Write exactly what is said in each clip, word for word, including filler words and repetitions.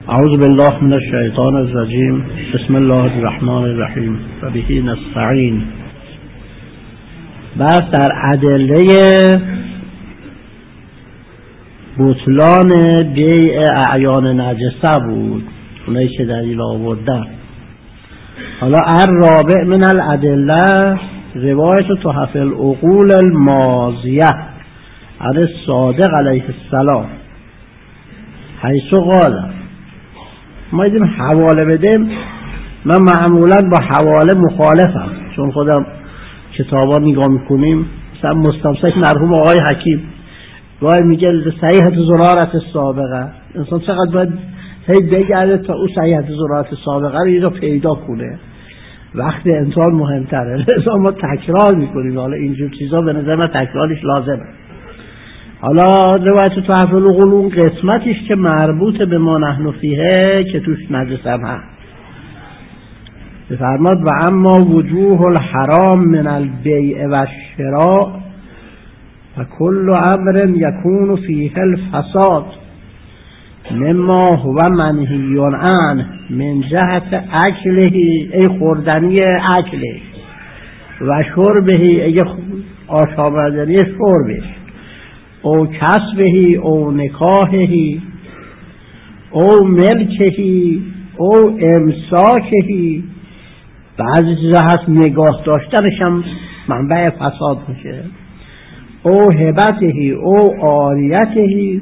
اعوذ بالله من الشیطان الرجیم. بسم الله الرحمن الرحیم و به نستعین. بس در ادله بطلان بیع اعیان نجسه بود، اونایی که دلیل آوردن. حالا الرابع من الادله روایت تحف العقول الماضیه عن الصادق علیه السلام حیث قال. ما دیدیم حواله بدیم، من معمولا با حواله مخالفم، چون خودم کتابا نگاه میکنیم. مثلا مستمسک مرحوم آقای حکیم گاهی میگه صحیحت زرارت سابقه، انسان چقدر باید هی بگرده تا او صحیحت زرارت سابقه رو یه جا پیدا کنه، وقتی انسان مهمتره. لذا ما تکرار میکنیم. حالا اینجور چیزا به نظر من تکرارش لازمه. حالا روایت تحف العقول اون قسمتیش که مربوط به ما نحن فیه که توش نجس هم هست بفرماد و اما وجوه الحرام من البیع و الشراء و کل امر یکون فیه الفساد مما هو منهی عنه من جهت اکله ای خوردنی اکله و شربه ای آشامیدنی شربش او کسبهی او نکاحهی او ملکهی او امساکهی. بعضی چیزا هست نگاه داشتنش هم منبع فساد میشه. او هبتهی او عاریتهی.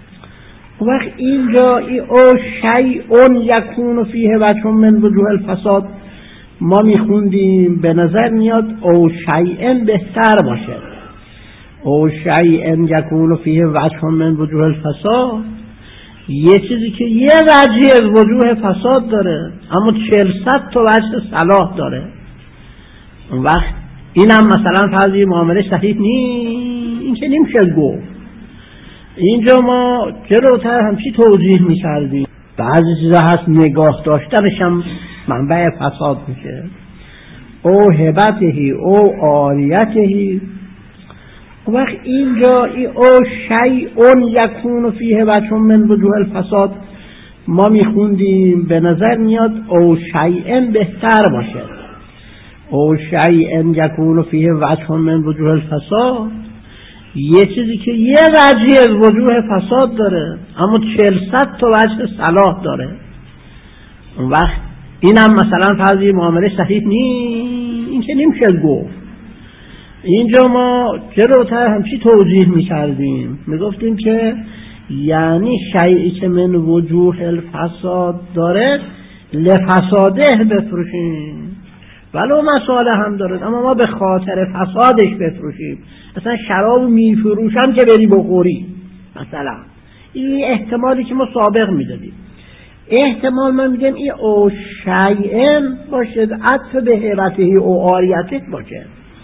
وقت اینجا ای او شیء یکون فیه وجه من وجوه الفساد ما میخوندیم به نظر میاد او شیء بهتر باشه. او شیء یکون فیه وجه من وجوه الفساد، یه چیزی که یه وجهی از وجوه فساد داره اما چهلصد تا وجه صلاح داره. اون وقت اینم مثلا فرضی معامله صحیح نیست، این که نمیشه گفت. اینجا ما جلوتر همچی توضیح میکردیم. بعضی چیزا هست نگاه داشتنش هم منبع فساد میشه. او هبتهی او عاریتهی. وقت اینجا ای او شیء یکون فیه وجه من وجوه الفساد ما میخوندیم به نظر میاد او شیء بهتر باشه. او شیء یکون فیه وجه من وجوه الفساد، یه چیزی که یه وجهی از وجوه فساد داره اما چهلصد تا وجه صلاح داره. اون وقت اینم مثلا فرضی معامله صحیح نیست، این که نمیشه گفت. اینجا ما جلوتر همچی توضیح میکردیم، میگفتیم که یعنی شیئی که من وجوه الفساد داره لفساده بفروشیم، ولو مساله هم داره اما ما به خاطر فسادش بفروشیم. مثلا شراب میفروشم که بری بخوری مثلا، این احتمالی که ما سابق میدادیم. احتمال من میگم این او شیئن باشه عطف به هبتهی او عاریتش باشه،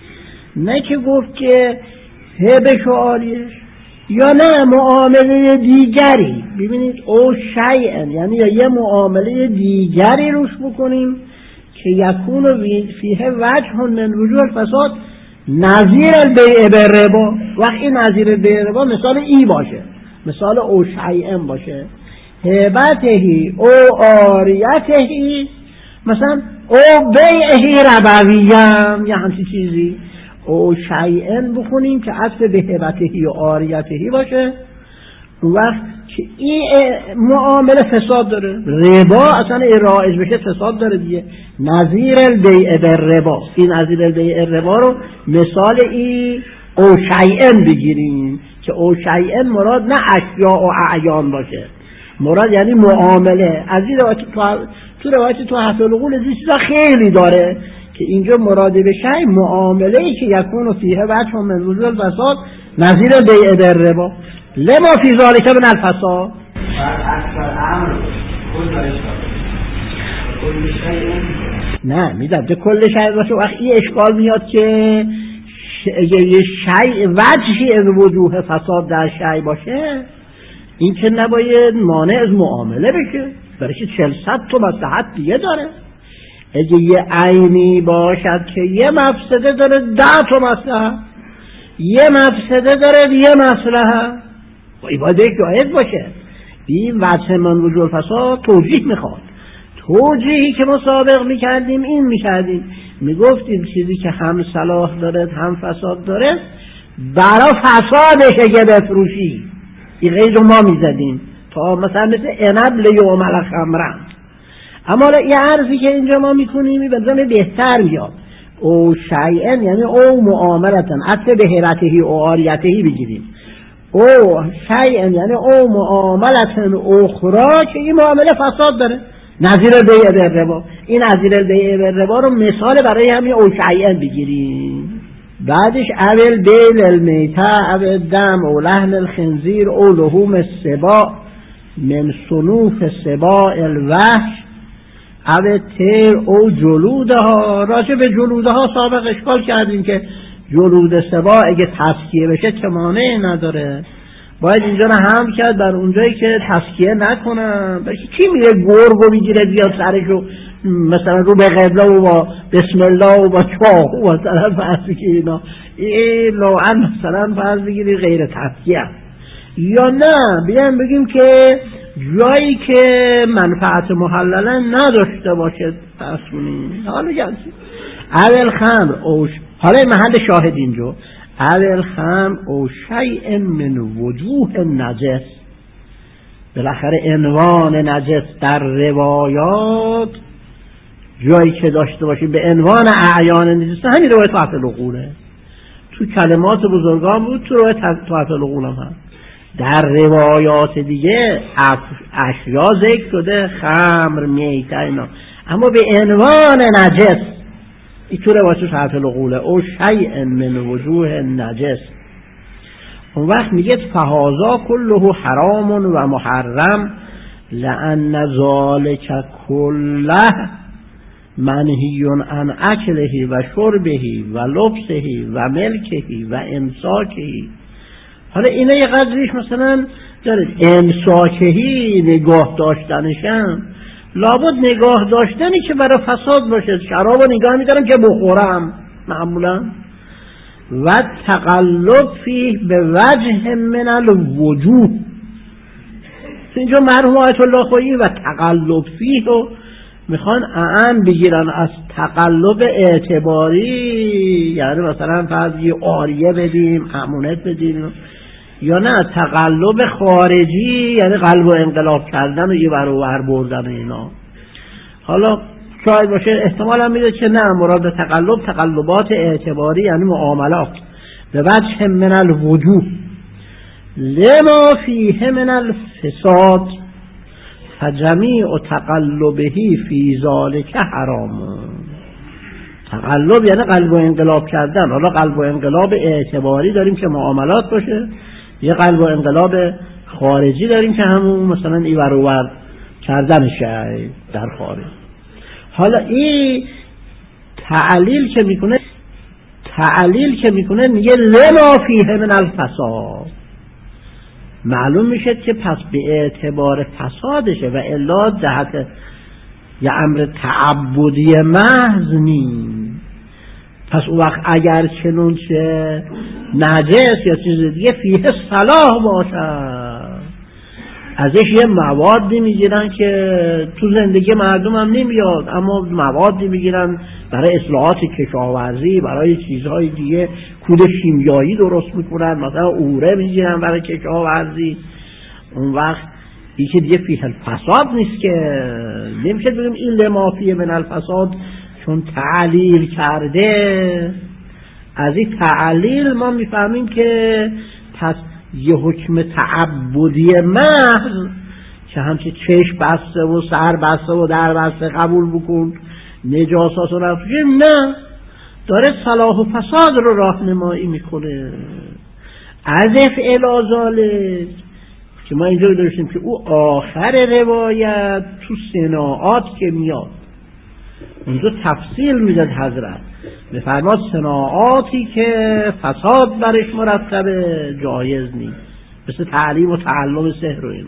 نه که گفت که هبش و عاریش، یا نه معامله دیگری. ببینید او شیئن یعنی یا یه معامله دیگری روش بکنیم که یکون فیه وجه من وجوه الفساد نظیر البیع بالربا. وقت این نظیر البیع بالربا مثال ای باشه، مثال او شیئن باشه. هبتهی او عاریتهی، مثلا او بیعهی ربویم یا همچی چیزی. او شیئن بخونیم که عطف به هبتهی و عاریتهی باشه. وقت که این معامله فساد داره، ربا اصلا رایج بشه فساد داره دیگه. نظیر البیع بالربا، این نظیر البیع بالربا رو مثال ای او شیئن بگیریم که او شیئن مراد نه اشیاء و اعیان باشه، مراد یعنی معامله. از این روایت تو تو روایت تحف العقول از این چیزا خیلی داره که اینجا مراد به شیء معامله ای که یکون فیه وجه من وجوه الفساد نظیر بیع بالربا لما فی ذلک من الفساد. نه میدم که کل شیء باشه. وقت این اشکال میاد که یه شیء وجهی از وجوه فساد در شیء باشه، این که نباید مانع از معامله بشه، برای که چهلصد تا مصلحت دیگه داره. اگه یه عینی باشد که یه مفسده داره ده تا مصلحت، یه مفسده داره یه مصلحت، باید یک جایز باشه. این وجه من وجود فساد توجیه میخواد. توجیهی که ما سابق میکردیم این میکردیم، میگفتیم چیزی که هم صلاح داره هم فساد داره برای فسادش اگه بفروشی این غیر ما میزدیم تا مثلا مثل عنب لیومل خمرن. اما این عرضی که اینجا ما میکنیم بزن بهتر میاد او شیئن یعنی او معاملتن اصل به حیرتهی او آریتهی بگیریم او شیئن یعنی او معاملتن اخرى که این معامله فساد داره نظیر بیع بالربا. این نظیر بیع بالربا رو مثال برای همین او شیئن بگیریم. بعدش اول بیل المیته اول دم او لحم الخنزیر او لحوم السباع من صنوف سباع الوحش او تیر او جلودها. راجع به جلودها سابق اشکال کردیم که جلود سباع اگه تسکیه بشه چه مانعی نداره، باید اینجا رو هم کرد بر اونجایی که تسکیه نکنن. کی میره گرگو میگیره بیاد سرشو مثلا رو به قبله و با بسم الله و با چاقو مثلا فرض بگیری اینا این لوعن مثلا فرض بگیری غیر تسکیه، یا نه بیان بگیم که جایی که منفعت محلله نداشته باشه تصمیم. حالا جانسی اول خمر اوش، حالا محل شاهد اینجا اول خمر او شیء من وجوه نجس. بالاخره عنوان نجس در روایات جایی که داشته باشیم به عنوان اعیان نجس همین روایت تحت العقوله، تو کلمات بزرگان بود، تو روایت تحت العقول هم هست. در روایات دیگه اشیا ذکر شده خمر میته اینا، اما به عنوان نجس این تو روایت تحت العقوله او شیء من وجوه نجس. اون وقت میگه فهذا كله حرام و محرم لأن ذلك كله منهی عن اکله و شربه و لبسه و ملکه و امساکه. حالا اینا یه قدریش مثلا دارید امساکهی نگاه داشتنشم لابد نگاه داشتنی که برای فساد باشه. شراب رو نگاه میدارم که بخورم معمولا و تقلب فیه به وجه من الوجوه. اینجا مرحوم آیت الله خویی و تقلب فیه رو میخوان اعم بگیرن از تقلب اعتباری، یعنی مثلا فرض یه آریه بدیم امونت بدیم، یا نه تقلب خارجی یعنی قلب و انقلاب کردن و یه بر و بر بردن اینا. حالا شاید باشه احتمال هم میده که نه مراد تقلب تقلبات اعتباری یعنی معاملات به وجه من الوجوه لما فیه من الفساد فجمیع تقلبهی فی ذالک حرام. تقلب یعنی قلب و انقلاب کردن. حالا قلب و انقلاب اعتباری داریم که معاملات باشه، یه قلب و انقلاب خارجی داریم که همون مثلا ای ور و ور کردنشه در خارج. حالا این تعلیل که میکنه تعلیل که میکنه میگه لما فیه من الفساد، معلوم میشه که پس به اعتبار فسادشه و الا جهت یه امر تعبدی محض نیست. پس اون وقت اگر چنون چه نجس یا چیز دیگه فیه صلاح باشد ازش یه موادی میگیرن که تو زندگی مردم هم نمیاد، اما موادی میگیرن برای اصلاحات کشاورزی، برای چیزهای دیگه کود شیمیایی درست میکنن، مثلا اوره میگیرن برای کشاورزی. اون وقت این که دیگه فیه الفساد نیست که نمیشه بگیم این لما فیه من الفساد، چون تعلیل کرده. از این تعلیل ما میفهمیم که پس یه حکم تعبدی محض که همچه چشم بسته و سر بسته و در بسته قبول بکن نجاسات رو رفتیم، نه داره صلاح و فساد رو راهنمایی میکنه. عزف الازاله که ما اینجا داشتیم که او آخر روایت تو صناعات که میاد اونجا تفصیل میداد حضرت بفرماد صناعاتی که فساد برش مرتبه جایز نیست، مثل تعلیم و تعلم سحر و اینا.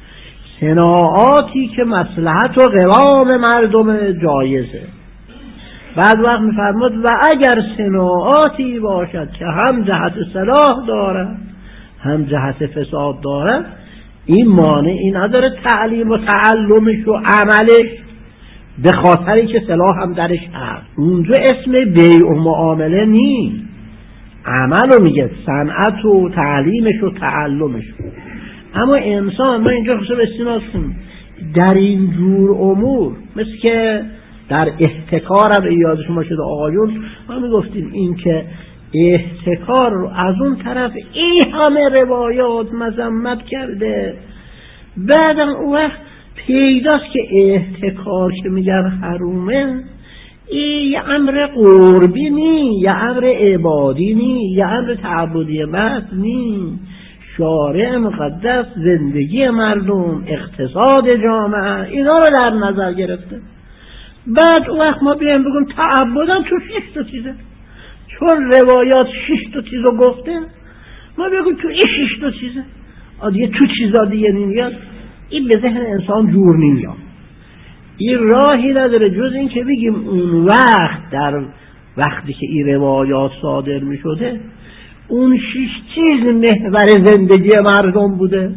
صناعاتی که مصلحت و قوام مردم جایزه. بعد وقت میفرماد و اگر صناعاتی باشد که هم جهت صلاح دارد هم جهت فساد دارد این مانعی نداره تعلیم و تعلمش و عملش، به خاطری که صلاح هم درش هست. اونجا اسم بیع و معامله نیست، عمل رو میگه، صنعت و تعلیمش و تعلمش. اما انسان، ما اینجا خصوصا استناد کنیم در این جور امور، مثل که در احتکار هم یاد شما شده آقایون، ما میگفتیم این که احتکار رو از اون طرف این همه روایات مذمت کرده، بعدم اون وقت پیداست که احتکار که میگن حرومه، این یه امر قربی نی، یه امر عبادی نی، یه امر تعبدی محض نی. شارع مقدس زندگی مردم، اقتصاد جامعه، اینا رو در نظر گرفته. بعد اون وقت ما بیایم بگیم تعبدم تو شش تا چیزه، چون روایات شش تا چیزو گفته، ما بگیم تو این شش تا چیزه، دیگه تو چیزا دیگه نمیاد. این به ذهن انسان جور نمیاد. این راهی نداره جز این که بگیم اون وقت، در وقتی که این روایات صادر می شده، اون شش چیز محور زندگی مردم بوده.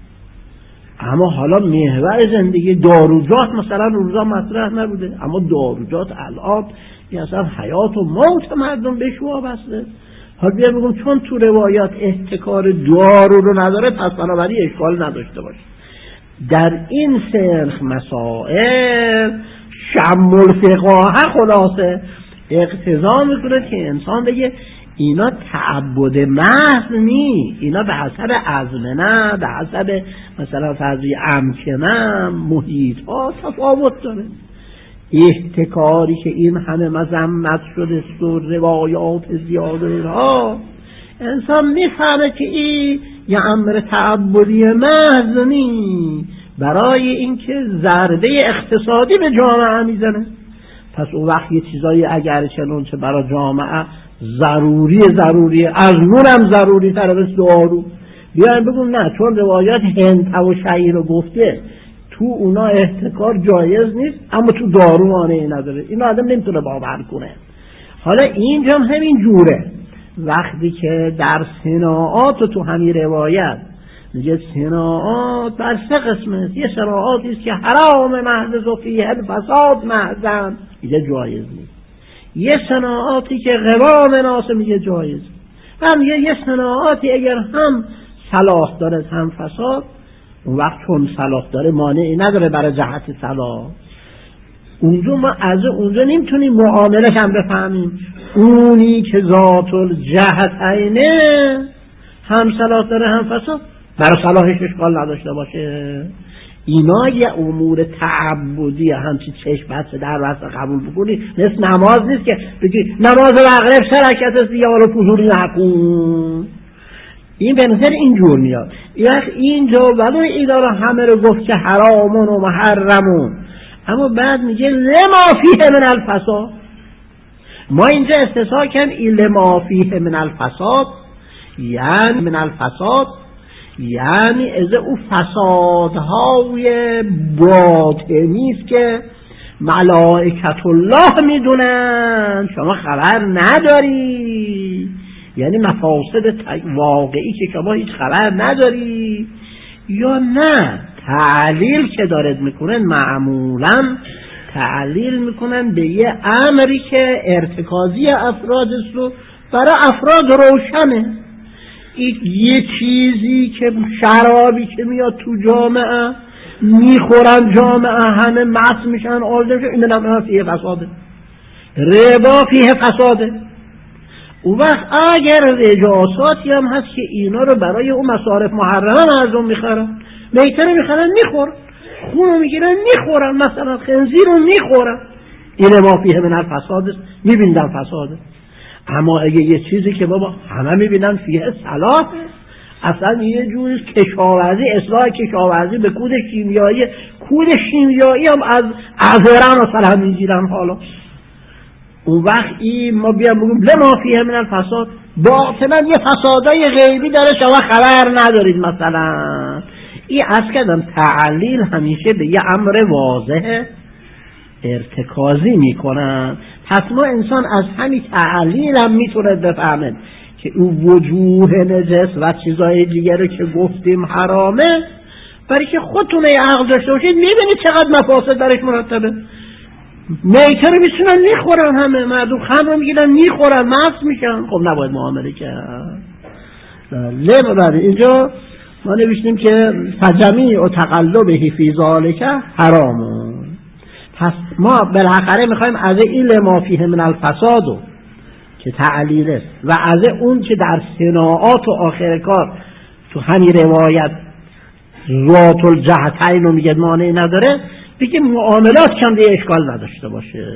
اما حالا محور زندگی داروجات مثلا روزا مطرح نبوده، اما داروجات الان این اصلا حیات و موت مردم بهش وابسته. حالا بیا بگم چون تو روایات احتکار دارو رو نداره، پس بنابراین اشکال نداشته باشه. در این سرخ مسائل شم الفقاهه خلاصه اقتضا میکنه که انسان بگه اینا تعبد محض نی، اینا به حسب ازمنه، به حسب مثلا فضای امکنه، محیط ها تفاوت داره. احتکاری که این همه مذمت شده و روایات زیاده اینها، انسان میفهمه که این یه امر تعبدی محض نی، برای اینکه ضربه اقتصادی به جامعه میزنه. پس اون وقت یه چیزایی اگر چنانچه برای جامعه ضروری ضروری از نورم ضروری تره، مثل دارو، بیایم بگم نه، چون روایات هند و شعیر رو گفته تو اونا احتکار جایز نیست، اما تو دارو مانعی نداره. این آدم نمیتونه باور کنه. حالا اینجا هم همین جوره، وقتی که در صناعات تو همین روایت میگه صناعات بر سه قسمه، یه صناعاتی است که حرام محض و فیه الفساد محضن، میگه جایز نیست. یه صناعاتی که قوام ناس، میگه جایز. هم یه, یه صناعاتی اگر هم صلاح داره هم فساد، اون وقت چون صلاح داره مانعی نداره برای جهت صلاح. اونجا ما از اونجا نمیتونیم معامله هم بفهمیم اونی که ذات الجهتینه هم صلاح داره هم فساد برای صلاحش اشکال نداشته باشه. اینا یه امور تعبدی، همچی چشم بسته در وسط قبول بکنی، مثل نماز نیست که بگی نماز مغرب سه رکعت است دیگه حالا فضولی نکن. این به نظر اینجور میاد. اینجا ولو اینا رو همه رو گفت که حرامون و محرمون، اما بعد میگه لما فیه من الفساد. ما اینجا استثناء کردیم این لما فیه من الفساد، یعنی من الفساد یعنی از او فسادهای باطنی است که ملائکت الله میدونن، شما خبر نداری. یعنی مفاسد واقعی که شما هیچ خبر نداری. یا نه، تعلیل که دارد میکنن معمولا تعلیل میکنن به یه امری که ارتکازی افراد است و برای افراد روشنه. این یه چیزی که شرابی که میاد تو جامعه میخورن، جامعه همه مست میشن، آلوده میشن، این نمیدونم فیه فساده، ربا فیه فساده. اون وقت اگر رجاساتی هم هست که اینا رو برای اون مصارف محرمه مردم میخورن، میتره میخورن میخورن، خونو میگیرن میخورن، مثلا خنزیر رو میخورن، این ما فیه من الفساد است، میبیندن فساده. اما اگه یه چیزی که بابا همه میبینن فیه صلاح، اصلا یه جور کشاورزی، اصلاح کشاورزی به کود شیمیایی، کود شیمیایی هم از ازران مثلا میگیرن. حالا اون وقت این ما بیام بگیم لما فیه من الفساد، باطنا یه فسادای غیبی داره شما خبر ندارید. مثلا این از کردم تعلیل همیشه به یه امر واضح ارتکازی میکنن. پس ما انسان از همین تعلیل هم میتونه بفهمه که اون وجوه نجس و چیزای دیگه رو که گفتیم حرامه، برای که خودتون عقل داشته باشید میبینید چقدر مفاسد درش مرتبه. میته رو میتونن میخورن، همه مردم خمر رو میگیرن میخورن، مست میشن. خب نباید معامله کرد. لم بعد اینجا ما نوشتیم که فجمیع و تقلبه فی ذالک حرام. پس ما بالاخره میخوایم از این لما فیه من الفساد که تعلیل است و از اون که در صناعات و آخر کار تو همین روایت ذات الجهتین رو میگه مانعی نداره، بگه معاملات کم دیگه اشکال نداشته باشه.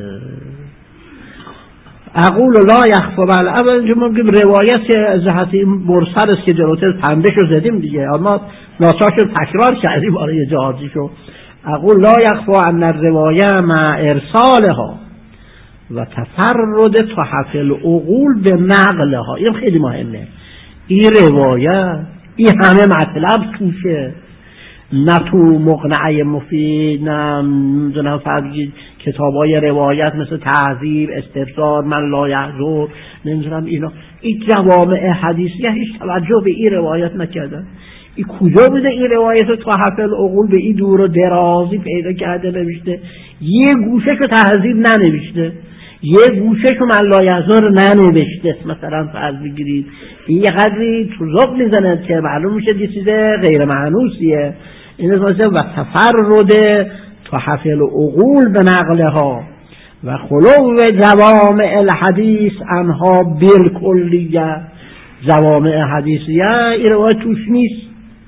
اقول لا یخفى بل اول ما میگیم روایت جهتی مرسل است که جلوتر پنده شو زدیم دیگه، اما ناچار تکرار کردیم برای جهاتیشو. اقول لا یخفى ان الروایه مع ارسالها و تفرد تحف العقول به نقلها. این خیلی مهمه. این روایه این همه مطلب توشه، نه تو مقنعه مفید، نه نمیدونم فرقی کتابای روایت مثل تهذیب، استبصار، من لا یحضر، نمیدونم اینا. این جوامع حدیثیه هیچ توجه به این روایت نکردن. این کجا بوده این روایت رو تحف العقول به این دور و درازی پیدا کرده نوشته، یه گوشه که تهذیب ننوشته، یه گوشه که من لا یحضر ننوشته. مثلا فرض بگیرید یه قدری توزق میزنه که معلوم میشه یه چیز غیر معنوسیه. این مثلا و تفرد تحف العقول به نقلها و خلو جوامع الحدیث انها بالکلیه. جوامع حدیثیه این روایت توش نیست،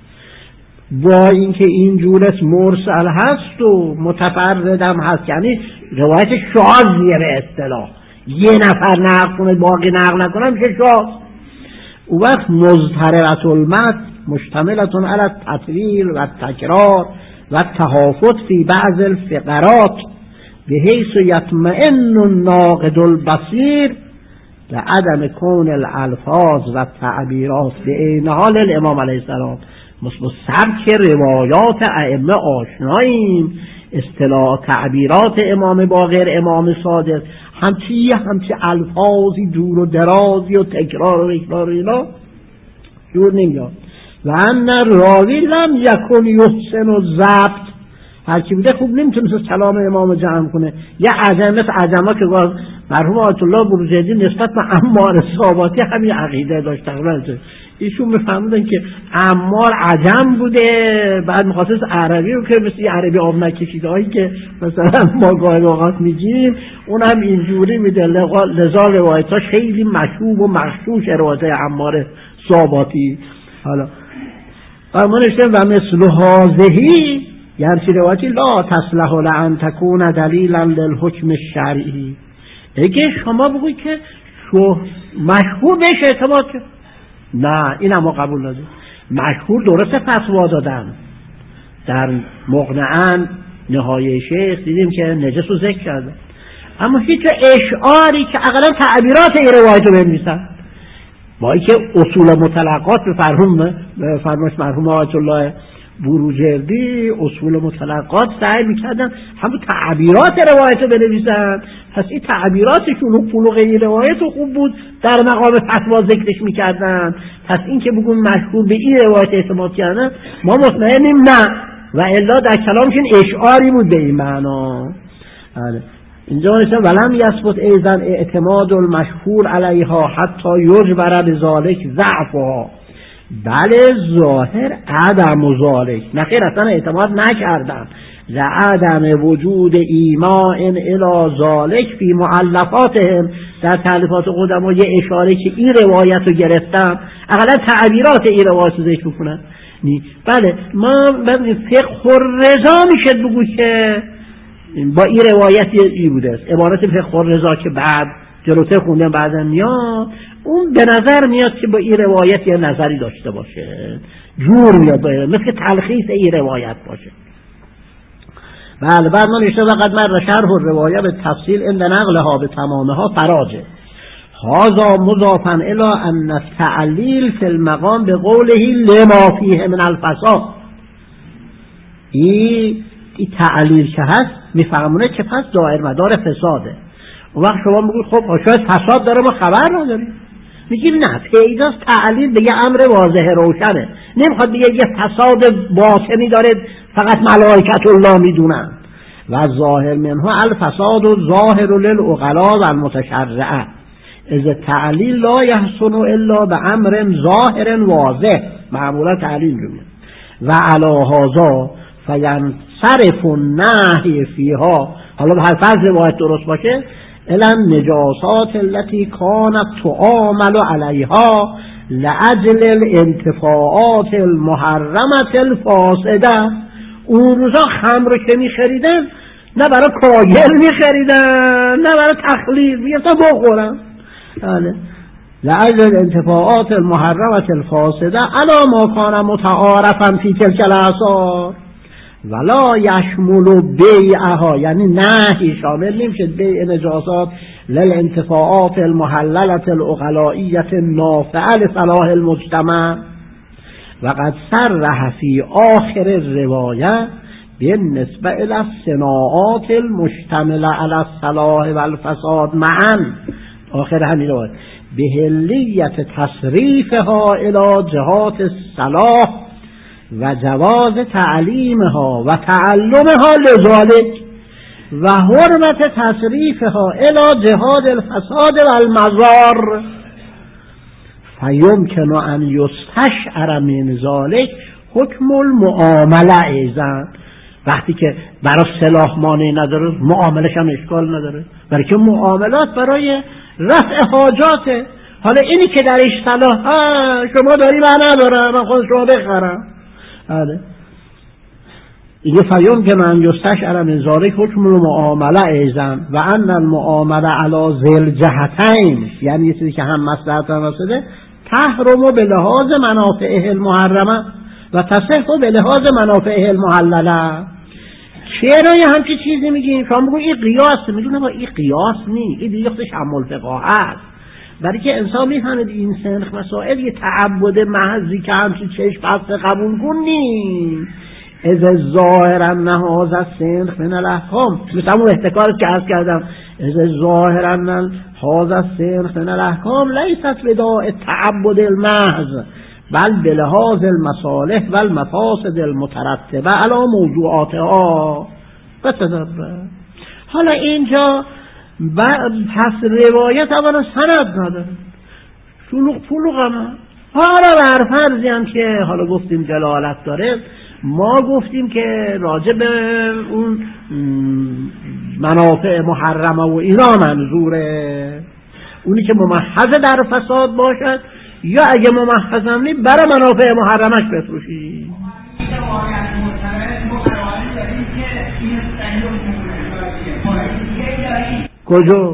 با اینکه این جورش مرسل هست و متفردم هست، یعنی روایت شاذیه به اصطلاح. یه نفر نقل کنه باقی نقل نکنه میشه شاذ. او وقت مضطربة المتن مشتملة علی التطویل و التکرار و التهافت فی بعض الفقرات بحیث یطمئن الناقد البصیر لعدم کون الالفاظ و التعبیرات به عین حال الامام علیه السلام. مثل سبک روایات ائمه آشناییم، اصطلاح تعبیرات امام باقر، امام صادق، همچی همچی الفاظی دور و درازی و تکرار و اکرار و اینا جور نمیاد. و ان راوی لم یکن یحسن و ضبط، هرکی بوده خوب نمیتونست کلام امام جمع کنه. یه عجم مثل عجم‌ها که گفت مرحوم آیت الله بروجردی نسبت به عمار صاباتی همین عقیده داشت تقریبا. ایشون میفهمیدن که عمار عجم بوده، بعد می‌خواست عربی رو که مثل عربی آب نکشیده هایی که مثلا ما گاهی اوقات میگیم اون هم اینجوری میده. لذا روایتاش خیلی مشهور و مخشوش روایت عمار صاباتی. حالا ما نشتیم و مثل هذهی یعنی روایتی لا تصلح لان تکون دلیلا للحکم الشرعی. اگه شما بگوید که شو مشهور بهش اعتماد کرد، نه این هم قبول نداریم. مشهور درسته فتوا دادن در مقنعاً نهایه شیخ دیدیم که نجس رو ذکر کردن، اما هیچ اشعاری که اقلا تعبیرات این روایت رو بنویسن، با اینکه اصول مطلقات به فرهوم فرماش مرحوم آیت الله بروجردی اصول مطلقات سعی میکردن همون تعبیرات روایت رو بنویسن. پس این تعبیراتشون و فلوق این روایت خوب بود، در مقام فتوا ذکرش میکردن. پس این که بگون مشهور به این روایت اعتماد کردن ما مطمئنیم نه، و الا در کلامشون اشعاری بود به این معنا. اینجا نشه ولم یثبت ایضا اعتماد المشهور علیها حتی یجبر بذالک ضعفها، بله ظاهر عدم ذالک، نخیر اصلا اعتماد نکردن لعدم وجود ایمان الی ذالک فی مؤلفاتهم، در تالیفات قدما یه اشاره که این روایت رو گرفتن اقلا تعبیرات این روایت رو ذکر کنن. بله ما فقه الرضا میشه بگو که با این روایت ای بوده است، عبارت فقه الرضا که بعد جلوتر خوندن بعدن میاد، اون به نظر میاد که با این روایت یه نظری داشته باشه، جور میاد باید مثل تلخیص این روایت باشه. بله بعد ما نشته وقت من شرح روایت به تفصیل اند نقلها به تمامها فراجه هذا مضافا الی ان التعلیل فی المقام به قوله لما فیه من الفساد. این ای تعلیل که هست میفهمونه که پس دایر مدار فساده. اون وقت شما میگوید خب شاید فساد داره ما خبر نداریم، میگیم نه، پیداست تعلیل به یه امر واضح روشنه، نمیخواد بگه یه فساد باطنی داره فقط ملائکت الله میدونن. و ظاهر منها الفساد و ظاهر للعقلاء و المتشرعه از تعلیل لا یحسن الا به امر ظاهر واضح، معمولا تعلیل جمعه و علی هذا فینصرف النهی فیها. حالا به هر فرض روایت درست باشه، الان نجاسات التي كانت تعامل علیها لأجل الانتفاعات المحرمة الفاسده. اون روزا خمر که میخریدن نه برای کاگل میخریدن نه برای تخلیل، میگفتن بخورن. بله، لأجل الانتفاعات المحرمة الفاسده علی ما کان متعارفا فی تلک الاثار ولا یشمل بیعها، یعنی نهی شامل نمیشه بیع نجاسات للانتفاعات المحللة العقلائیة النافعة لصلاح المجتمع. وقد صرح فی آخر الروایه بالنسبه الى الصناعات المشتمله علی الصلاح و الفساد معا، آخر همین روایت بهلیت تصریفها الى جهات الصلاح و جواز تعلیمها و تعلمها لذالک و حرمت تصریفها الى جهاد الفساد و المضار. فیمکن ان یستشعر من ذلک حکم المعامله ایضا. وقتی که برای صلاح مانع نداره، معاملش هم اشکال نداره، برای که معاملات برای رفع حاجاته. حالا اینی که درش صلاح شما داری من ندارم، من خود شما بخرم. بله، این فیمکن ان یستشعر من ذلک حکم المعامله ایضا و ان المعامله علی ذل جهتین، یعنی یه چیزی که هم مصلحت هم واسطه تحرم به لحاظ منافعه المحرمه و تصح به لحاظ منافعه المحلله. چرا یه همچی چیزی میگیم؟ شما بگو این قیاس، میدونه با این قیاس نی، این دیگه خودش حمل فقاهه است. برای که انسان میفهمه این سنخ مسائل یه تعبد محضی که همچی چشم بسته قبول کنی از ظاهر انه هذا السنخ من الاحکام، مثل همون احتکارت که عرض کردم، از ظاهر انه هذا السنخ من الاحکام لیست بداع التعبد المحض بل بلحاظ المصالح و المفاسد المترتبه علی موضوعاتها و تدبر. حالا اینجا پس روایت اولا سند نداره، شلوغ پلوغ هم. حالا بر فرضی هم که حالا گفتیم جلالت داره، ما گفتیم که راجع به اون منافع محرمه و اینا منظوره، اونی که ممحض در فساد باشد یا اگه ممحض هم نی برای منافع محرمش بفروشی. کجا؟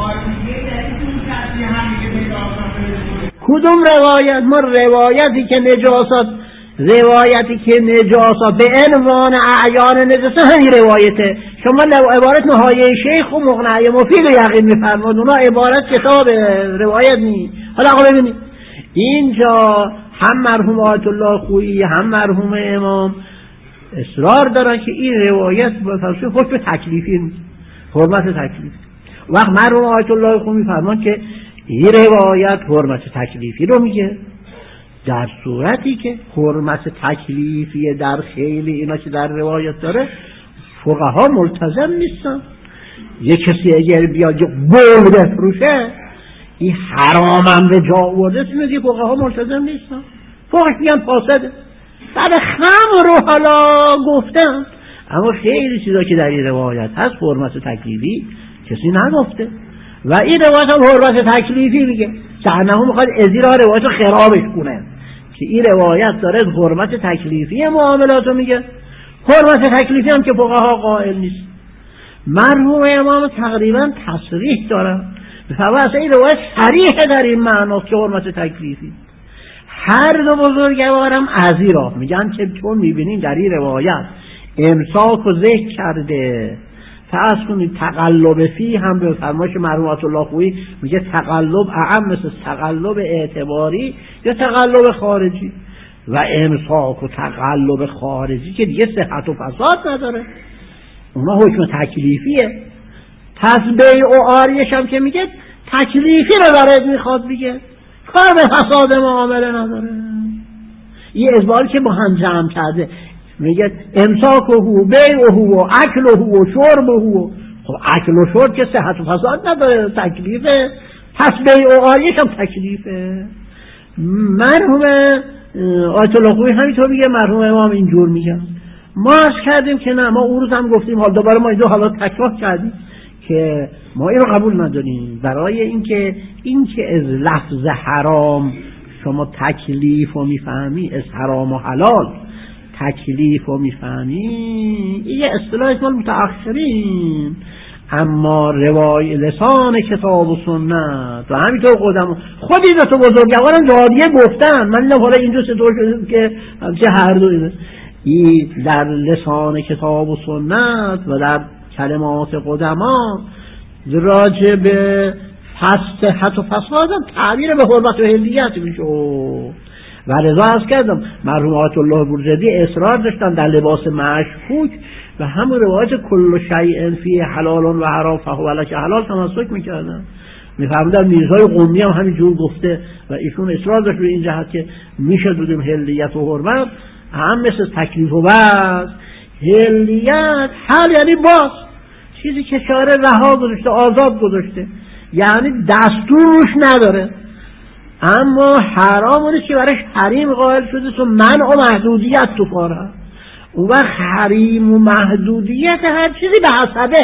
کدوم روایت؟ ما روایتی که نجاسات روایتی که نجاسات به عنوان اعیان نجاسه همین روایته. شما لو عبارت نهایه شیخ و مقنعه مفید یقین میفرماد، اونا عبارت کتاب روایت نی. حالا آقا ببینید اینجا هم مرحوم آیت الله خویی هم مرحوم امام اصرار دارن که این روایت با توصیف حکم تکلیفی نیست، حرمت تکلیفی. وقت مرحوم آیت الله خویی میفرمان که این روایت حرمت تکلیفی رو میگه، در صورتی که حرمت تکلیفی در خیلی اینا که در روایت داره فقها ملتزم نیستن. یه کسی اگر بیاد بول بفروشه این حرامم به جا آورده، میگه فقها ملتزم نیستن، فقها میگن فاسده. بعد خمر رو حالا گفتن، اما خیلی چیزا که در این روایت هست حرمت تکلیفی کسی نگفته و این روایت هم حرمت تکلیفی میگه. سعنهو میخواد ازی را روایت رو خرابش کنه که این روایت داره حرمت تکلیفی معاملات رو میگه، حرمت تکلیفی هم که فقها قائل نیست. مرحوم امام تقریبا تصریح دارن، مثلا این روایت صریح در این معناست که حرمت تکلیفی. هر دو بزرگوارم از این راه میگن که چون میبینیم در این روایت امساک و ذکر کرده، فرض کنید تقلب فی هم به فرمایش مرحوم آیت الله خویی میگه تقلب اعم مثل تقلب اعتباری یا تقلب خارجی، و امساک و تقلب خارجی که دیگه صحت و فساد نداره، اونا حکم تکلیفیه. پس بیع و آریش هم که میگه تکلیفی رو داره میخواد بگه کار به فساد معامله نداره. این ازبال که با هم جمع کرده میگه امساک و هو بیع و هو اکل و هو شرب و هو. خب اکل و شرب که صحت و فساد نداره، تکلیفه. پس بیع و آیش هم تکلیفه. مرحوم آیت الله خویی همینطور میگه، مرحوم امام اینجور میگن. ما عرض کردیم که نه، ما اون روز هم گفتیم، حالا دوباره ما اینجا حالا تکرار کردیم که ما این رو قبول نداریم. برای اینکه اینکه از لفظ حرام شما تکلیف رو میفهمی، از حرام و حلال تکلیف رو میفهمی، این یه اصطلاح مال متأخرین. اما روای لسان کتاب و سنت و همینطور خودم خودی دو تا بزرگواران جاریه گفتن، من نه حالا اینجا سطور شدیم که چه هر دوی این در لسان کتاب و سنت و در کلمات قدما راجع به صحت و فساد تعبیر به حرمت و حلیت میشه. و رضا عرض کردم مرحوم آیت الله بورجردی اصرار داشتن در لباس مشکوک و همون روایت کل شیء فیه حلال و حرام فهو لک حلال تمسک میکردن. میفهمیدن میرزای قمی هم همینجور گفته و ایشون اصرار داشت به این جهت که میشه دودیم حلیت و حرمت هم مثل تکلیف و بس. حلیت حل یعنی باز، چیزی که شارع رها گذاشته، آزاد گذاشته، یعنی دستور روش نداره. اما حرام اونه که برش حریم قائل شده، تو منع و محدودیت تو کاره. اون وقت حریم و محدودیت هر چیزی به حسبه.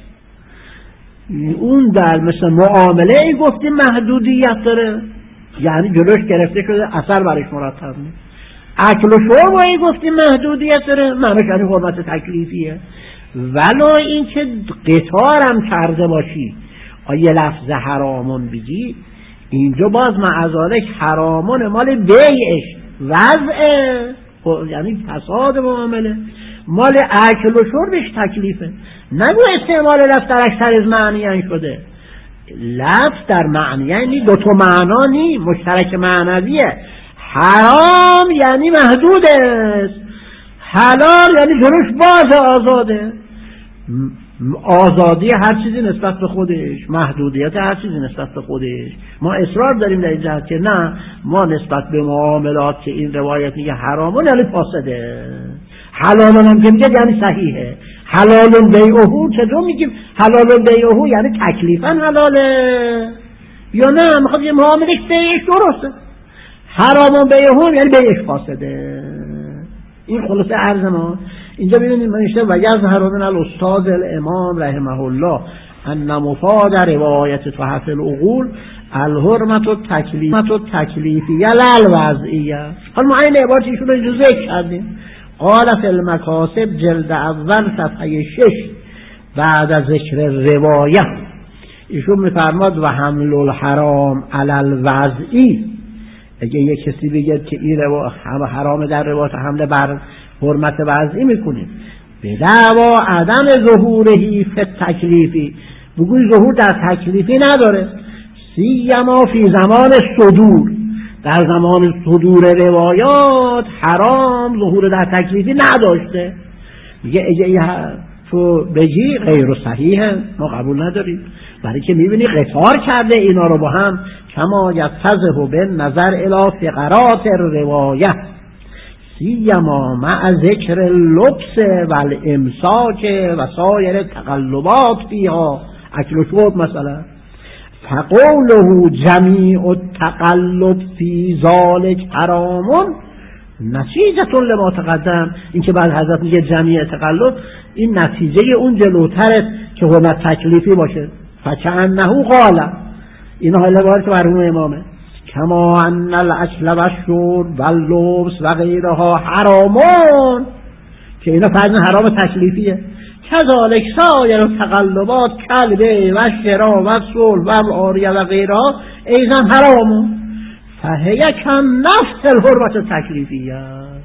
اون در مثل معامله ای گفتیم محدودیت داره، یعنی جلوش گرفته شده، اثر برش مرتب نیست. اکل و شرب ای گفتیم محدودیت داره، معنیش یعنی حرمت تکلیفیه. ولو این که قطارم کرده باشی آیه لفظ حرامون بگی، اینجا باز معذالک حرامون مال بیعش وضعه، یعنی فساد معامله. مال اکل و شربش تکلیفه. نگو استعمال لفظ در اکثر از معنیان شده. لفظ در معنیان دو تا معنا نی، مشترک معنویه. حرام یعنی محدود است، حلال یعنی جلوش باز آزاده. آزادی هر چیزی نسبت به خودش، محدودیت هر چیزی نسبت به خودش. ما اصرار داریم در این جهت که نه، ما نسبت به معاملات که این روایت میگه حرامون یعنی فاسده، حلالون هم که میگه یعنی صحیحه. حلالون بیعهو چطور میگیم حلالون بیعهو یعنی تکلیفاً حلاله، یا نه میخواد یه معاملش بیعش درسته، حرامون بیعهو یعنی بیعش فاسده. این خلاصه عرض ما. اینجا ببینید منشته و یظهر من الاستاذ الامام رحمه الله ان مفاد روایت تحف العقول الحرمت و تکلیفت و تکلیفیه للوضعیه. حالا ما این عبارت ایشون رو اینجا ذکر کردیم. قال فی المکاسب جلد اول صفحه شش بعد از ذکر روایت ایشون میفرماد و حمل الحرام علی الوضعی. اگه یک کسی بگه که این حرام در روایت حمله بر حرمت وضعی میکنیم به دعوا عدم ظهورهی فی تکلیفی، بگوی ظهور در تکلیفی نداره. سیما فی زمان صدور، در زمان صدور روایات حرام ظهور در تکلیفی نداشته. میگه اگه تو بگی غیر صحیحه، ما قبول نداریم، برای که میبینی قطار کرده اینا رو با هم. کما یتضح به نظر الی فقرات روایت سیما مع ذکر اللبس و الامساک و سایر تقلبات فیها، اکل و شرب مثلا. فقوله جمیع التقلب فی ذالک حرامون نتیجه لما تقدم. این که بعد حضرت میگه جمیع تقلب، این نتیجه اون جلوتره که حرمت تکلیفی باشه. فکأنه قال، این حالا باید که مرحوم امامه، کما ان الاکل و الشرب و اللبس و غیرها حرامون، که اینا فرض حرام تکلیفیه. کذالک سایر تقلبات کلبه و شرا و صلح و العاریه و غیرها ایضا حرامون فهی کم نفس الحرمت تکلیفیه.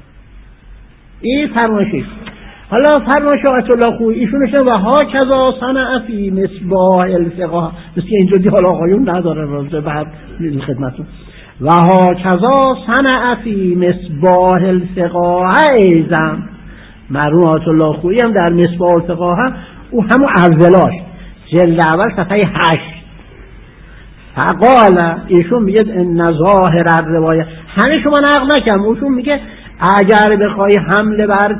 این فرمایشی. حالا فرمایش آیت الله خویی ایشونشه و ها کذا صنع فی مصباح الفقه، مثل که اینجا دی حالا آقایون نداره رازده بعد میدون خدمتون. و ها کذا صنع فی مصباح الفقه ایضا، مرحوم آیت الله خویی هم در مصباح الفقه او همون اولاش جلد اول صفحه هشت فقال ایشون میگه ان ظاهر الروایه، همه شما نقل نکنم، ایشون میگه اگر بخوای حمله بر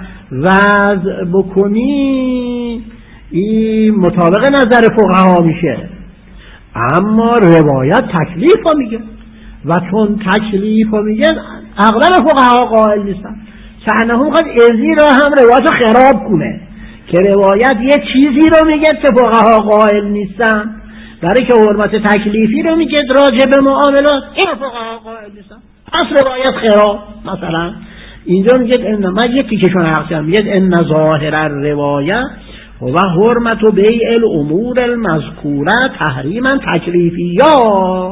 وضع بکنی این مطابق نظر فقها میشه، اما روایت تکلیف رو میگه و چون تکلیف رو میگه اغلب فقها قائل نیستن، چنه هم خواهد ازی رو هم روایت رو خراب کنه که روایت یه چیزی رو میگه که فقها قائل نیستن، برای که حرمت تکلیفی رو میگه راجع به معاملات این فقها قائل نیستن، پس روایت خراب. مثلا اینجا میگه ان من یکی که شون حقیقتا میگه ان ظاهر الروایه و حرمت بیع الامور المذکوره تحریما تکلیفیا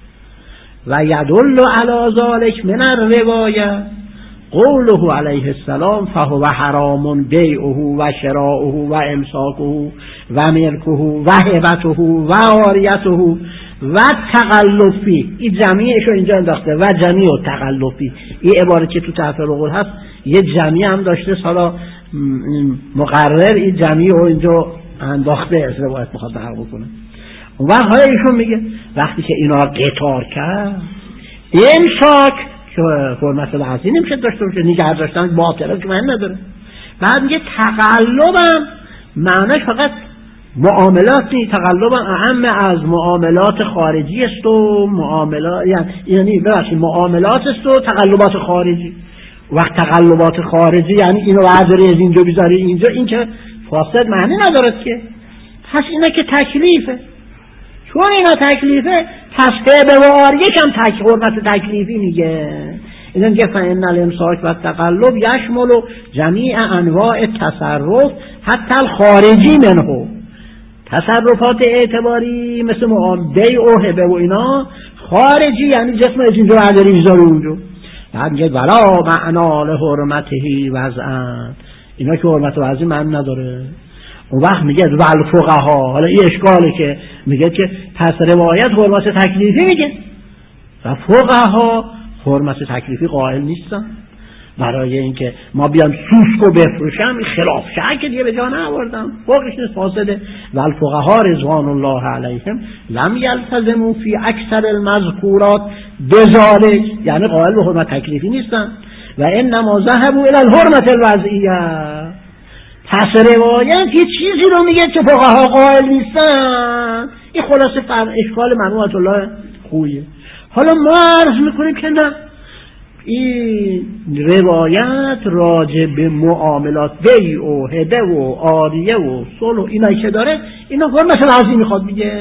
و یدل علی ذلک من الروایه قوله علیه السلام فهو حرام بیعه و شراؤه و امساکه و ملکه و هبته و عاریته و تقلفی. این جمعیش رو اینجا انداخته و جمعی و تقلفی. این عبارت که تو تحت العقول هست یه جمعی هم داشته، حالا مقرر این جمعی رو اینجا انداخته از روایت میخواد نقل بکنه. و حالا ایشون میگه وقتی که اینا قطار کرد امساک که حرمت لحظی نمیشه داشته باشه، نگه داشتن باطله که من نداره. بعد میگه تقلبم معنیش فقط معاملات نیست، تقلبم اهم از معاملات خارجی است و معاملات یعنی ببخشید معاملات است و تقلبات خارجی. وقت تقلبات خارجی یعنی اینو برداری از اینجا بیزاری اینجا، این که فاسد معنی ندارد که. پس اینا که تکلیفه، چون اینا تکلیفه تصفیه و آریش هم تک حرمت تکلیفی میگه. اینا میگه فإن الامساک و تقلب یشمل جمیع انواع تصرف حتی الخارجی منه، تصرفات اعتباری مثل بیع و هبه و اینا خارجی یعنی جسم از اینجا برداری بیزاری اونجا. بعد میگه ولا معنا لحرمتهی وضعن، اینا که حرمت وضعی معنی نداره. اون وقت میگه ول فقها، حالا این اشکاله که میگه که پس روایت حرمت تکلیفی میگه و فقها حرمت تکلیفی قائل نیستن، برای اینکه ما بیام سوسکو بفروشم خلاف شرع دیگه به جا نآوردم، فوقش نیست فاسده. ول فقها رضوان الله علیهم لم یلتزموا فی اکثر المذکورات بذالک، یعنی قائل به حرمت تکلیفی نیستن و انما ذهبوا الی الحرمت الوضعیه. پس روایت یه چیزی رو میگه که فقها قائل نیستن. این خلاصه فر اشکال منوعت الله خویه. حالا ما عرض میکنیم که نه، این روایت راجع به معاملات بیع و هبه و عاریه و صلح اینایی که داره اینا حرمت لحظی میخواد میگه.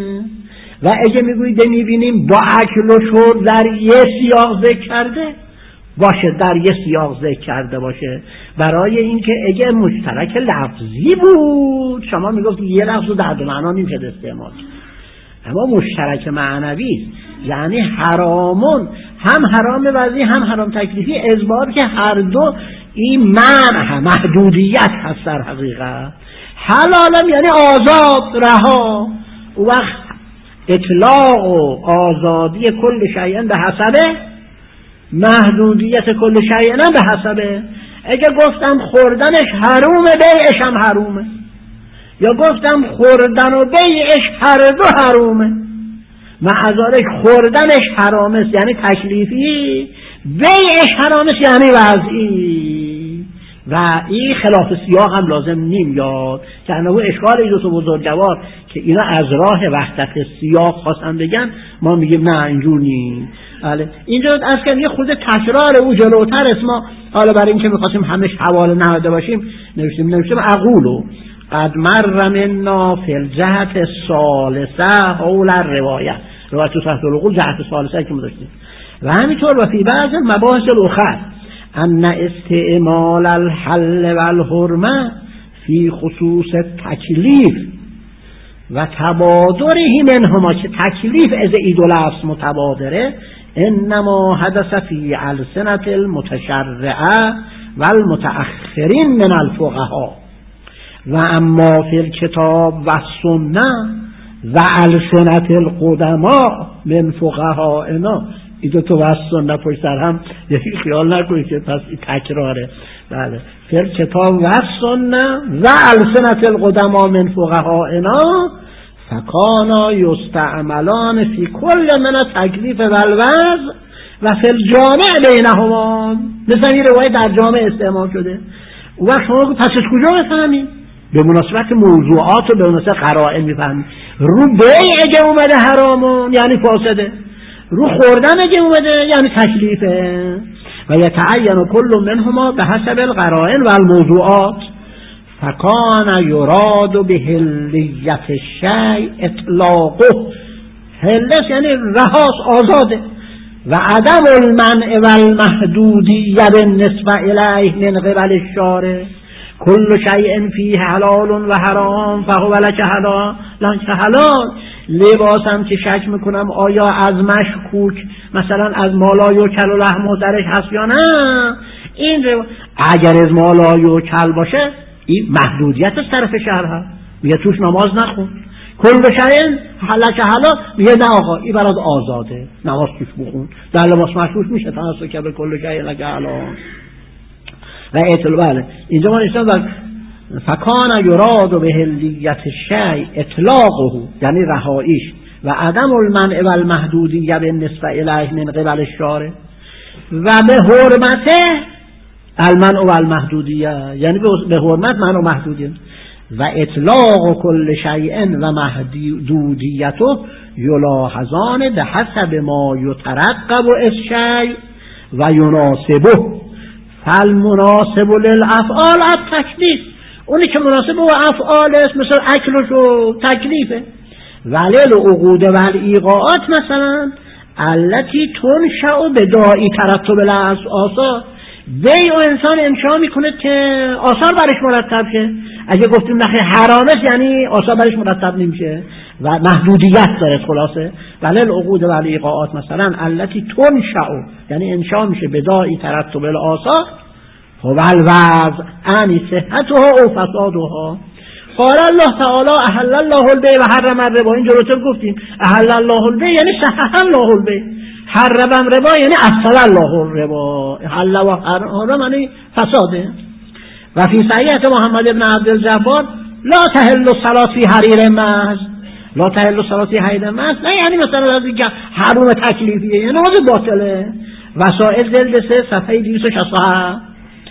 و اگه میگوید میبینیم با اکل و شرب در یه سیاق ذکر کرده باشه، در یه سیاق ذکر کرده باشه، برای اینکه اگه مشترک لفظی بود شما میگفت یه لفظ رو در دو معنا نمیشه استعمال، اما مشترک معنوی است، یعنی حرامون هم حرام وضعی هم حرام تکلیفی، اثبات که هر دو این منع محدودیت هست در حقیقت. حلالم یعنی آزاد رها، وقت اطلاق و آزادی کل شیء به حسبه، محدودیت کل شیء به حسبه. اگه گفتم خوردنش حرومه بیعش هم حرومه، یا گفتم خوردن و بیعش هر دو حرومه، معذارک خوردنش حرام است یعنی تکلیفی، بیعش حرام است یعنی وضعی، و این خلاف سیاق هم لازم نمیاد که انه اشکال این دو تا بزرگوار که اینا از راه وحدت سیاق خواستن بگن، ما میگیم نه اینجور نیست. بله اینجا از که یه خود تکرار او جلوتر است، ما حالا برای اینکه می‌خواستیم همش حواله نهاده باشیم نوشتیم نوشتیم اقولو قد مر منا فی الجهت الثالثه حول الروایه، روایت تو تحت العقول جهت ثالثه که ما داشتیم، و همینطور و فی بعض مباحث الاخر ان استعمال الحل والحرمه فی خصوص تکلیف و تبادره منهما، که تکلیف از این دو لفظ متبادره، انما حدث فی السنة المتشرعه والمتأخرین من الفقهاء و اما فی الکتاب و سنه و السنة القدماء من فقهائنا. این دو تا و سنه پشت سر هم یکی خیال نکنید که پس این تکراره. بله فی الکتاب و سنه و السنة القدماء من فقهائنا فکانا یستعملان فی کل من تکلیف و الوضع و فی الجامع بینهما. مثلا این روایت در جامع استعمال شده. و وقت شما پس از کجا بفهمید؟ به مناسبت موضوعات و به مناسبت قرائن میفهمید. رو بیع اگه اومده حرامون یعنی فاسده، رو خوردن اگه اومده یعنی تکلیفه. و یتعین کل منهما به حسب القرائن و الموضوعات. فکان یراد به حلیت الشیء اطلاقه، حلش یعنی رهاس، آزاده. و عدم المنع و المحدودیه بالنسبه الیه من قبل الشارع. کل شیء فیه حلال و حرام فهو لک حلال لک حلال. لباس هم که شک میکنم آیا از مشکوک مثلا از مالای و کل و لحم درش هست یا نه، این رو اگر از مالای و کل باشه این محدودیت از طرف شهر هست، میگه توش نماز نخون. کل شیء لک حلال، میگه نه آقا این برات آزاده، نماز توش بخون. در لباس مشکوک میشه تناسب که به کل شیء لک حلال و اطلاع. بله اینجا ما نشتم در فکان یراد به حلیت الشیء اطلاقه یعنی رهاییش و عدم المنع و المحدودیه بالنسبه الیه من قبل الشارع و به حرمته المنع و المحدودیه یعنی به حرمت منع و محدودیه. و اطلاق کل شیء و محدودیته یلاحظان به حسب ما یترقب الشیء و یناسبه. فالمناسب للافعال التکلیف، اونی که مناسب و افعال است مثل اکلش و تکلیفه. ولی العقود و الایقاعات مثلا التي تنشأ بداعی ترتب الاثار، بیع و انسان انشا میکنه که آثار برش مرتب شه. اگه گفتیم نخیر حرامه یعنی آثار برش مرتب نمیشه و محدودیت داره خلاصه. ولی العقود و الایقاعات مثلا التي تنشأ یعنی انشا میشه بداعی ترتب الاثار هو الوضع انی صحتها او فسادها. قال الله تعالی احل الله البیع و حرم الربا، این جلوتر گفتیم احل الله البیع یعنی صحح الله البیع، حرم ربا یعنی افسد الله الربا، حل و حرم یعنی فساده. و فی صحیح محمد بن عبد الجبار لا تحل الصلاة فی حریر محض، لا تحل الصلاة فی حریر محض نه یعنی مثلا از اینکه حرام تکلیفیه یعنی نماز باطله. وسائل جلد سه صفحه دویست و شصت و هفت.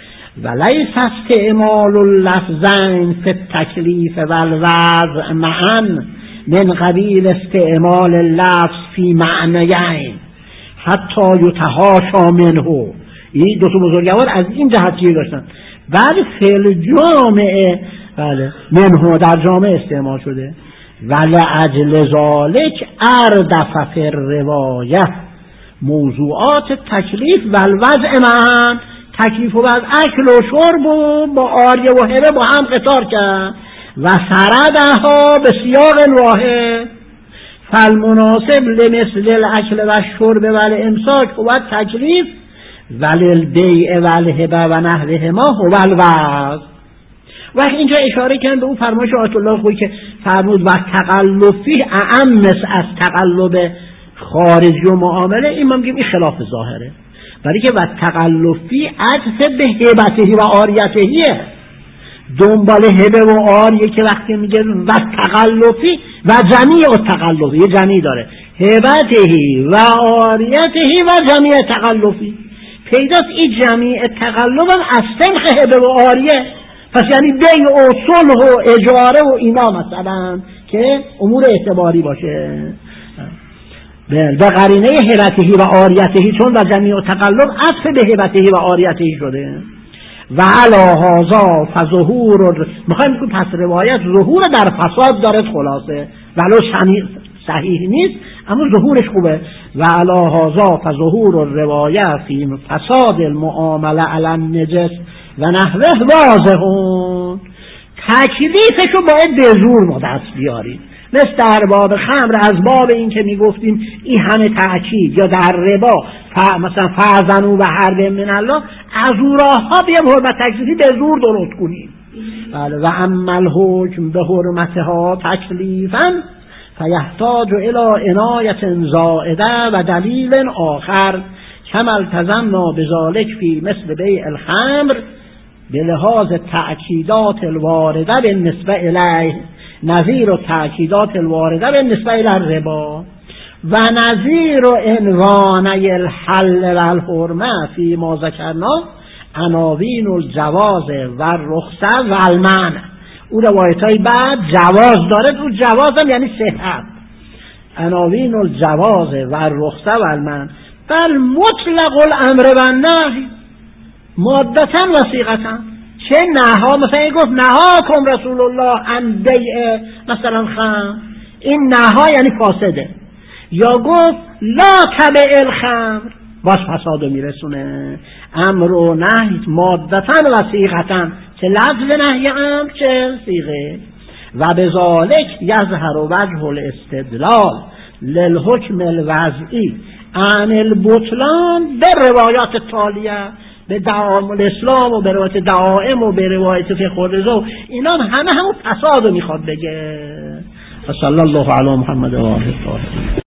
ولیس استعمال اللفظین فی التکلیف و الوضع معا من قبیل استعمال اللفظ فی معنیین حتی یتحاشا منه. این دو تا بزرگوار از این جهت داشتن. بعد فعل جامعه بله منه در جامعه استعمال شده. ولی اجل ذالک اردف فی الروایه موضوعات تکلیف و الوضع معا، تکلیف و وضع اکل و شرب و با آریه و هبه با هم قطار کرد و سردها به سیاق واحد. فالمناسب لمثل الاکل و الشرب و الامساک هو التکلیف ولی البیع و الهبه و نحوهما هو الوضع. وقت اینجا اشاره کردن به اون فرمایش آیت الله خویی که فرمود و تقلبی اعم از تقلب خارجی و معامله، این ما میگیم این خلاف ظاهره، برای که و تقلبی عطف به هبته و آریتهیه، دنبال هبه و آریه که وقتی میگه و تقلبی و جمیع و تقلبی یه جمیع داره، هبتهی و آریتهی و جمیع تقلبی. پیداست این جمیع تقلب هم از سنخ هبه و آریه، پس یعنی بیع و صلح و اجاره و اینا مثلا که امور اعتباری باشه به قرینه هبتهی و آریتهی، چون و جمیع و تقلب عطف به هبتهی و آریتهی شده. و علی هذا فظهور، میخوایم بگیم پس روایت ظهور در فساد داره خلاصه، ولو صحیح نیست اما ظهورش خوبه. و علی هذا فظهور الروایه فی فساد المعامله علی النجس و نحوه واضحون. تکلیفشو باید به زور ما دست بیاریم، مثل در باب خمر از باب این که میگفتیم این همه تأکید، یا در ربا ف... مثلا فأذنوا بحرب من الله، از او راه‌ها بیام حرمت تکلیفی به زور درست کنیم. و اما الحکم به حرمتها تکلیفا فیحتاج الی عنایة زائده و دلیل آخر کما التزمنا بذلک فی مثل بیع الخمر به لحاظ تأکیدات الوارده بالنسبه الیه. نظیر و تأکیدات الوارده به نسبه الربا و نظیر و عنوانه الحل و الحرمه فی ما ذکرنا عناوین الجواز و رخصه و المنع. او روایت های بعد جواز داره، او جواز هم یعنی صحت. عناوین الجواز و رخصه و المنع بل مطلق الامر و نهی مادتا و صیغتا. چه نها، مثلا گفت نهاکم رسول الله عن بیع مثلا خمر، این نها یعنی فاسده. یا گفت لا تبع الخمر، باش فسادو میرسونه. امر و نهی مادتا و صیغتا، چه لفظ نهی امر چه صیغه. و بذالک یظهر وجه الاستدلال للحکم الوضعی عن البطلان به روایات التالیه، به دعائم الاسلام و به روایت دعائم و به روایت فقه الرضا، اینا همه همون فسادو میخواد بگه. صلی الله علی محمد و آله الطاهرین.